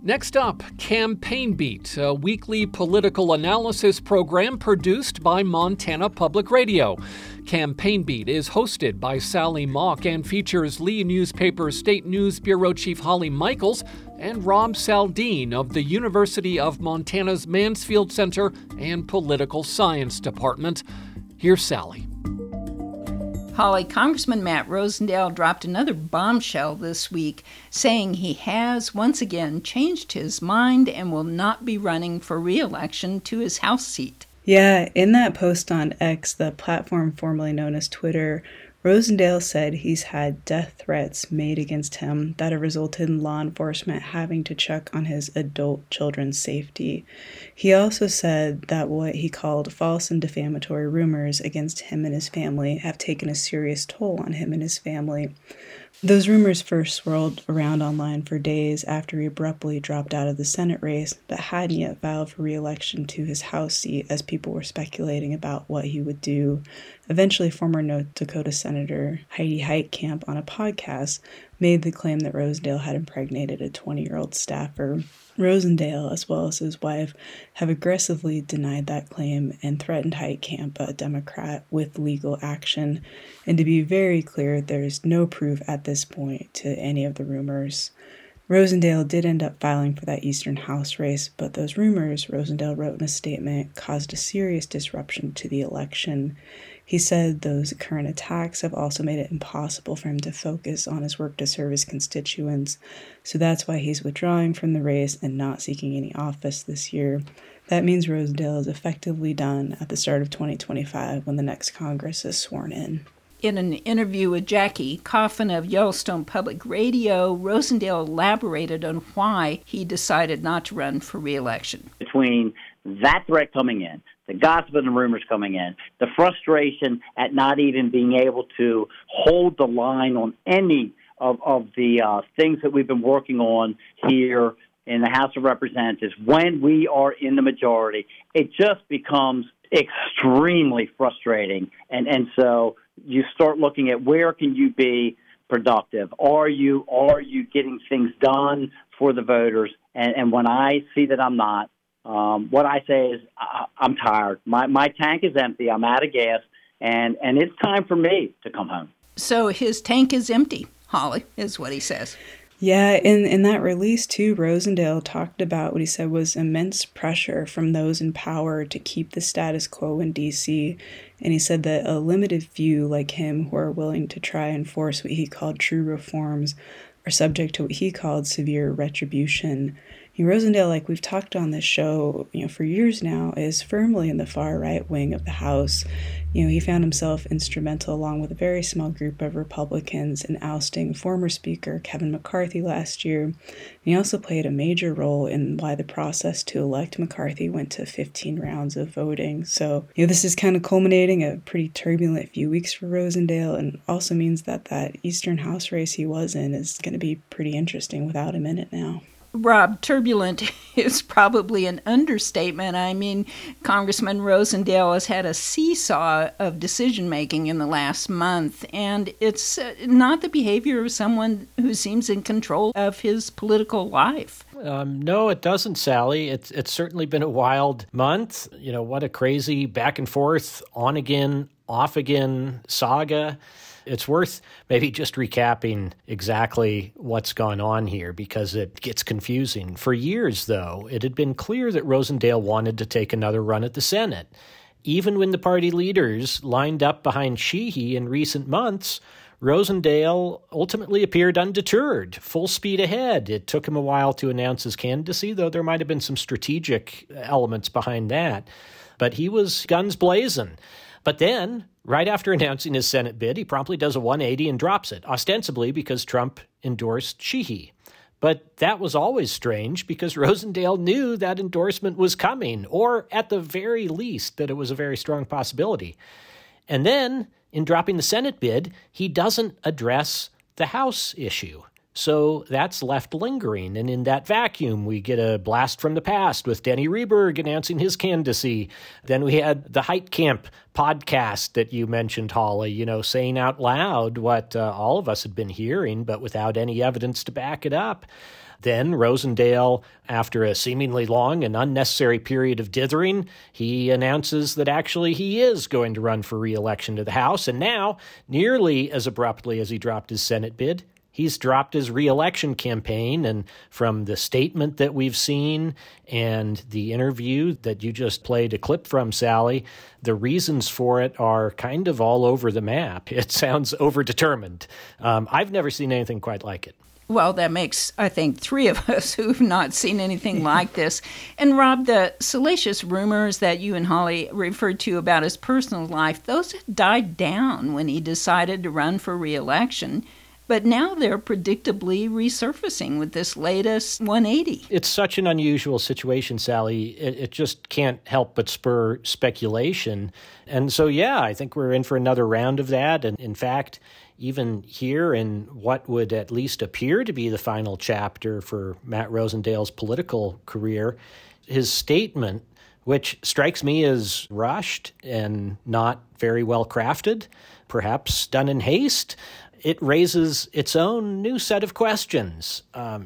Next up, Campaign Beat, a weekly political analysis program produced by Montana Public Radio. Campaign Beat is hosted by Sally Mock and features Lee Newspaper State News Bureau Chief Holly Michaels and Rob Saldin of the University of Montana's Mansfield Center and Political Science Department. Here's Sally. Holly, Congressman Matt Rosendale dropped another bombshell this week, saying he has once again changed his mind and will not be running for re-election to his House seat. Yeah, in that post on X, the platform formerly known as Twitter, Rosendale said he's had death threats made against him that have resulted in law enforcement having to check on his adult children's safety. He also said that what he called false and defamatory rumors against him and his family have taken a serious toll on him and his family. Those rumors first swirled around online for days after he abruptly dropped out of the Senate race, but hadn't yet filed for re-election to his House seat as people were speculating about what he would do. Eventually, former North Dakota Senator Heidi Heitkamp on a podcast made the claim that Rosendale had impregnated a 20-year-old staffer. Rosendale, as well as his wife, have aggressively denied that claim and threatened Heitkamp, a Democrat, with legal action. And to be very clear, there is no proof at this point to any of the rumors. Rosendale did end up filing for that Eastern House race, but those rumors, Rosendale wrote in a statement, caused a serious disruption to the election. He said those current attacks have also made it impossible for him to focus on his work to serve his constituents, so that's why he's withdrawing from the race and not seeking any office this year. That means Rosendale is effectively done at the start of 2025 when the next Congress is sworn in. In an interview with Jackie Coffin of Yellowstone Public Radio, Rosendale elaborated on why he decided not to run for re-election. Between that threat coming in, the gossip and the rumors coming in, the frustration at not even being able to hold the line on any of the things that we've been working on here in the House of Representatives, when we are in the majority, it just becomes extremely frustrating. And so you start looking at where can you be productive? Are you getting things done for the voters? And when I see that I'm not, what I say is I'm tired. My tank is empty. I'm out of gas, and it's time for me to come home. So his tank is empty, Holly, is what he says. Yeah, in that release, too, Rosendale talked about what he said was immense pressure from those in power to keep the status quo in D.C., and he said that a limited few like him who are willing to try and enforce what he called true reforms are subject to what he called severe retribution. Rosendale, like we've talked on this show, for years now, is firmly in the far right wing of the House. He found himself instrumental, along with a very small group of Republicans, in ousting former Speaker Kevin McCarthy last year. And he also played a major role in why the process to elect McCarthy went to 15 rounds of voting. So, this is kind of culminating a pretty turbulent few weeks for Rosendale, and also means that Eastern House race he was in is going to be pretty interesting without him in it now. Rob, turbulent is probably an understatement. I mean, Congressman Rosendale has had a seesaw of decision-making in the last month, and it's not the behavior of someone who seems in control of his political life. No, it doesn't, Sally. It's certainly been a wild month. What a crazy back and forth, on again, off again saga. It's worth maybe just recapping exactly what's gone on here because it gets confusing. For years, though, it had been clear that Rosendale wanted to take another run at the Senate. Even when the party leaders lined up behind Sheehy in recent months, Rosendale ultimately appeared undeterred, full speed ahead. It took him a while to announce his candidacy, though there might have been some strategic elements behind that. But he was guns blazing. But then, right after announcing his Senate bid, he promptly does a 180 and drops it, ostensibly because Trump endorsed Sheehy. But that was always strange because Rosendale knew that endorsement was coming, or at the very least that it was a very strong possibility. And then, in dropping the Senate bid, he doesn't address the House issue. So that's left lingering. And in that vacuum, we get a blast from the past with Denny Rehberg announcing his candidacy. Then we had the Heitkamp podcast that you mentioned, Holly, saying out loud what all of us had been hearing, but without any evidence to back it up. Then Rosendale, after a seemingly long and unnecessary period of dithering, he announces that actually he is going to run for re-election to the House. And now, nearly as abruptly as he dropped his Senate bid, he's dropped his re-election campaign. And from the statement that we've seen and the interview that you just played a clip from, Sally, the reasons for it are kind of all over the map. It sounds overdetermined. I've never seen anything quite like it. Well, that makes, I think, three of us who've not seen anything like this. And Rob, the salacious rumors that you and Holly referred to about his personal life, those died down when he decided to run for re-election. But now they're predictably resurfacing with this latest 180. It's such an unusual situation, Sally. It just can't help but spur speculation. And so, yeah, I think we're in for another round of that. And in fact, even here in what would at least appear to be the final chapter for Matt Rosendale's political career, his statement, which strikes me as rushed and not very well crafted, perhaps done in haste, it raises its own new set of questions.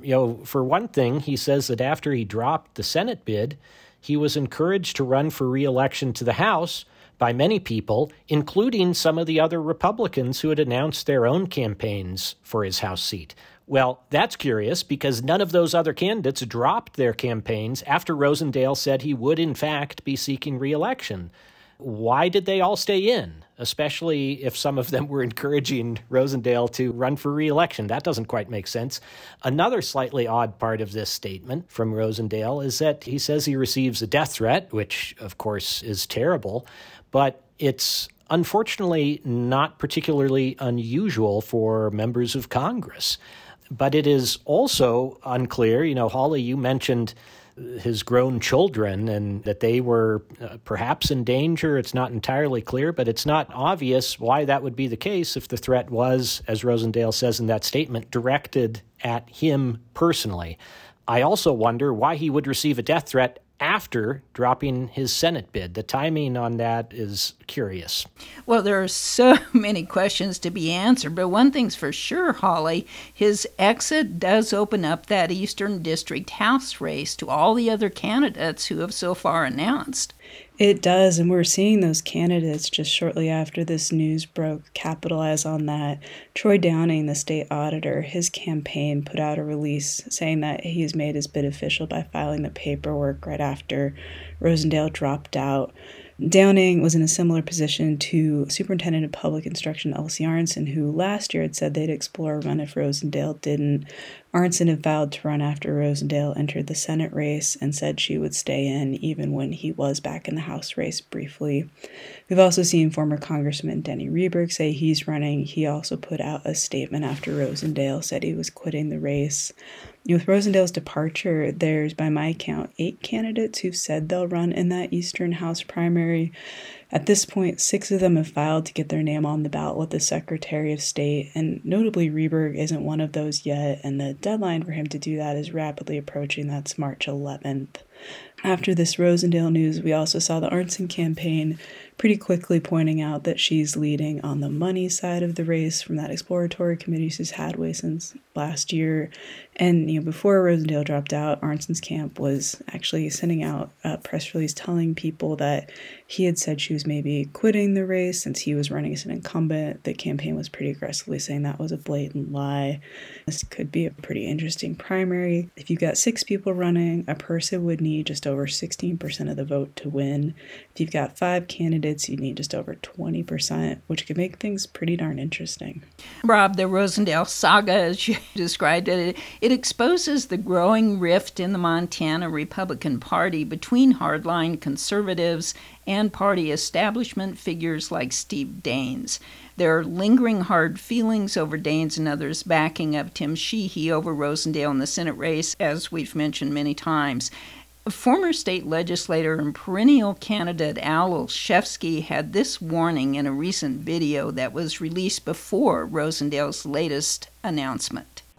For one thing, he says that after he dropped the Senate bid, he was encouraged to run for re-election to the House by many people, including some of the other Republicans who had announced their own campaigns for his House seat. Well, that's curious because none of those other candidates dropped their campaigns after Rosendale said he would, in fact, be seeking re-election. Why did they all stay in, especially if some of them were encouraging Rosendale to run for re-election? That doesn't quite make sense. Another slightly odd part of this statement from Rosendale is that he says he receives a death threat, which, of course, is terrible, but it's unfortunately not particularly unusual for members of Congress. But it is also unclear. Holly, you mentioned his grown children and that they were perhaps in danger. It's not entirely clear, but it's not obvious why that would be the case if the threat was, as Rosendale says in that statement, directed at him personally. I also wonder why he would receive a death threat after dropping his Senate bid. The timing on that is curious. Well, there are so many questions to be answered, but one thing's for sure, Holly, his exit does open up that Eastern District House race to all the other candidates who have so far announced. It does, and we're seeing those candidates just shortly after this news broke capitalize on that. Troy Downing, the state auditor, his campaign put out a release saying that he's made his bid official by filing the paperwork right after Rosendale dropped out. Downing was in a similar position to Superintendent of Public Instruction Elsie Arntzen, who last year had said they'd explore a run if Rosendale didn't. Arntzen had vowed to run after Rosendale entered the Senate race and said she would stay in even when he was back in the House race briefly. We've also seen former Congressman Denny Rehberg say he's running. He also put out a statement after Rosendale said he was quitting the race. With Rosendale's departure, there's, by my count, 8 candidates who've said they'll run in that Eastern House primary. At this point, 6 of them have filed to get their name on the ballot with the Secretary of State, and notably Rehberg isn't one of those yet, and the deadline for him to do that is rapidly approaching. That's March 11th. After this Rosendale news, we also saw the Arntzen campaign pretty quickly pointing out that she's leading on the money side of the race from that exploratory committee she's had way since last year. And before Rosendale dropped out, Arntzen's camp was actually sending out a press release telling people that he had said she was maybe quitting the race since he was running as an incumbent. The campaign was pretty aggressively saying that was a blatant lie. This could be a pretty interesting primary. If you've got 6 people running, a person would need just over 16% of the vote to win. If you've got 5 candidates, you need just over 20%, which could make things pretty darn interesting. Rob, the Rosendale saga, as you described it, it exposes the growing rift in the Montana Republican Party between hardline conservatives and party establishment figures like Steve Daines. There are lingering hard feelings over Daines and others backing up Tim Sheehy over Rosendale in the Senate race, as we've mentioned many times. Former state legislator and perennial candidate Al Olszewski had this warning in a recent video that was released before Rosendale's latest announcement.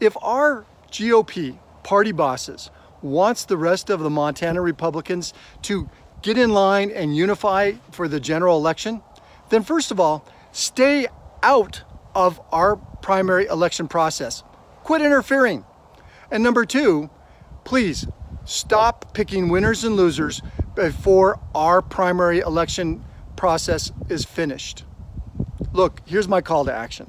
If our GOP party bosses wants the rest of the Montana Republicans to get in line and unify for the general election, then first of all, stay out of our primary election process. Quit interfering. And number two, please stop picking winners and losers before our primary election process is finished. Look, here's my call to action.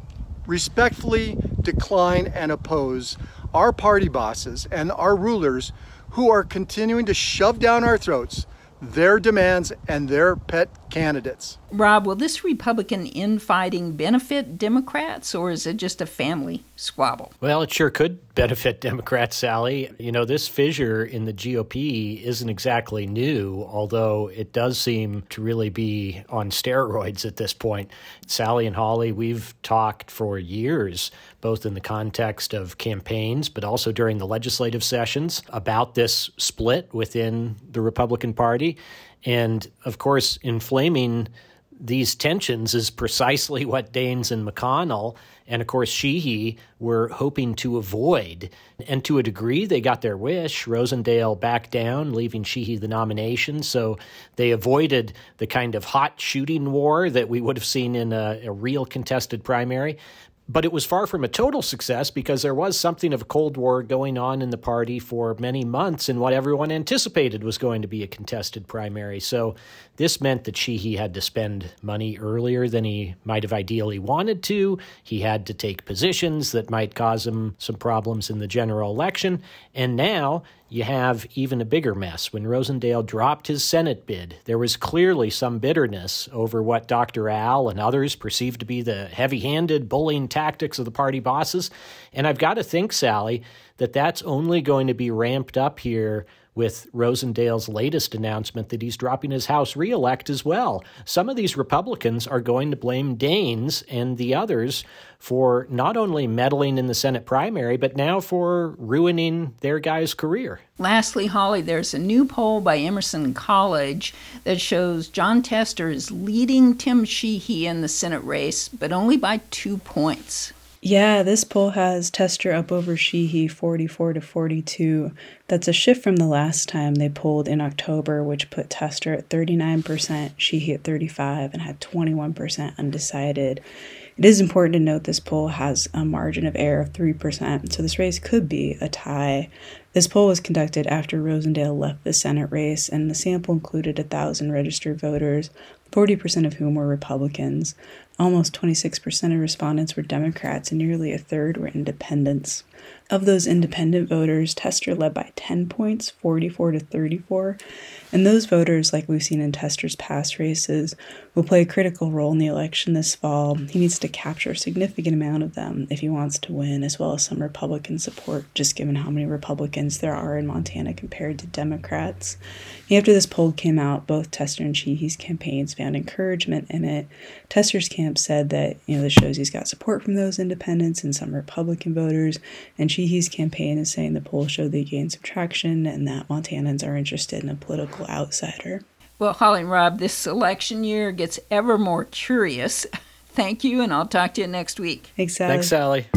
Respectfully decline and oppose our party bosses and our rulers who are continuing to shove down our throats their demands and their pet candidates. Rob, will this Republican infighting benefit Democrats, or is it just a family squabble? Well, it sure could benefit Democrats, Sally. You know, this fissure in the GOP isn't exactly new, although it does seem to really be on steroids at this point. Sally and Holly, we've talked for years, both in the context of campaigns, but also during the legislative sessions, about this split within the Republican Party. And, of course, inflaming these tensions is precisely what Daines and McConnell and, of course, Sheehy were hoping to avoid. And to a degree, they got their wish. Rosendale backed down, leaving Sheehy the nomination. So they avoided the kind of hot shooting war that we would have seen in a real contested primary. But it was far from a total success because there was something of a Cold War going on in the party for many months in what everyone anticipated was going to be a contested primary. So this meant that Sheehy had to spend money earlier than he might have ideally wanted to. He had to take positions that might cause him some problems in the general election. And now you have even a bigger mess. When Rosendale dropped his Senate bid, there was clearly some bitterness over what Dr. Al and others perceived to be the heavy-handed bullying tactics of the party bosses. And I've got to think, Sally, that that's only going to be ramped up here with Rosendale's latest announcement that he's dropping his House reelect as well. Some of these Republicans are going to blame Daines and the others for not only meddling in the Senate primary, but now for ruining their guy's career. Lastly, Holly, there's a new poll by Emerson College that shows Jon Tester is leading Tim Sheehy in the Senate race, but only by 2 points. Yeah, this poll has Tester up over Sheehy 44-42. That's a shift from the last time they polled in October, which put Tester at 39%, Sheehy at 35%, and had 21% undecided. It is important to note this poll has a margin of error of 3%, so this race could be a tie. This poll was conducted after Rosendale left the Senate race, and the sample included 1,000 registered voters, 40% of whom were Republicans. Almost 26% of respondents were Democrats, and nearly a third were independents. Of those independent voters, Tester led by 10 points, 44-34, and those voters, like we've seen in Tester's past races, will play a critical role in the election this fall. He needs to capture a significant amount of them if he wants to win, as well as some Republican support, just given how many Republicans there are in Montana compared to Democrats. After this poll came out, both Tester and Sheehy's campaigns found encouragement in it. Tester's camp said that, this shows he's got support from those independents and some Republican voters, and Sheehy's campaign is saying the poll showed they gained some traction and that Montanans are interested in a political outsider. Well, Holly and Rob, this election year gets ever more curious. Thank you, and I'll talk to you next week. Thanks, Sally. Thanks, Sally.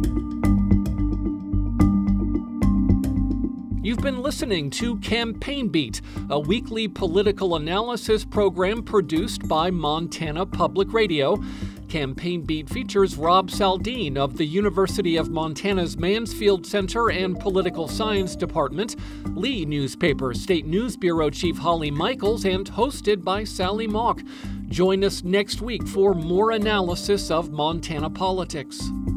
You've been listening to Campaign Beat, a weekly political analysis program produced by Montana Public Radio. Campaign Beat features Rob Saldin of the University of Montana's Mansfield Center and Political Science Department, Lee Newspaper State News Bureau Chief Holly Michaels, and hosted by Sally Mock. Join us next week for more analysis of Montana politics.